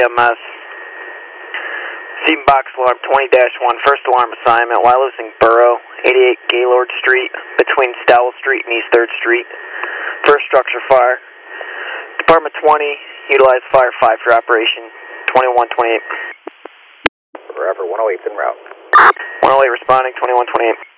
EMS. Seam box alarm 20-1, first alarm assignment, Wyalusing Borough, 88 Gaylord Street, between Stowell Street and East 3rd Street. First structure fire. Department 20, utilize Fire 5 for operation 2128. Forever 108's en route. 108 responding, 2128.